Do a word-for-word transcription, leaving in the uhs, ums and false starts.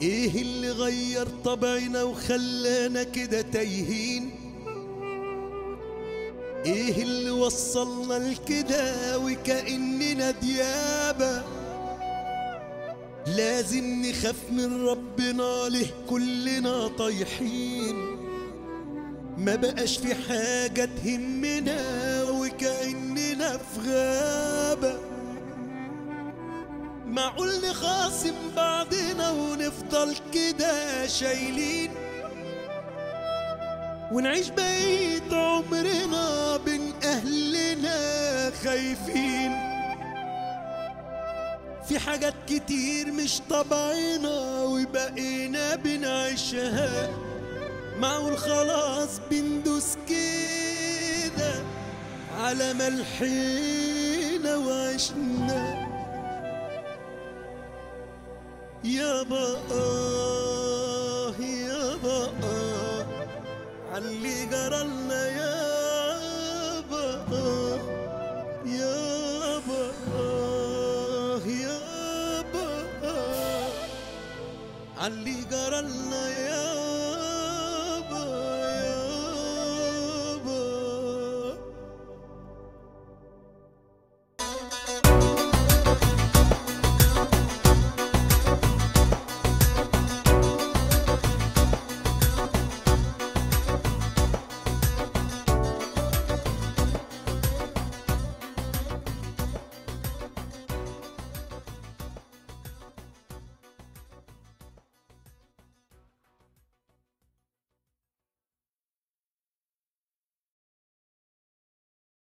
ايه اللي غير طبعنا وخلانا كده تايهين؟ ايه اللي وصلنا لكده وكأننا ديابة؟ لازم نخاف من ربنا، له كلنا طايحين. ما بقاش في حاجة تهمنا وكأننا في غابة. معقول نخاصم بعضنا ونفضل كده شايلين، ونعيش بقيت عمرنا بين أهلنا خايفين؟ في حاجات كتير مش طبعنا وبقينا بنعيشها. معقول خلاص بندوس كده على ملحنا وعشنا؟ يابا آه يابا آه عاللي جرالنا، يابا آه يابا آه يابا آه عاللي جرالنا.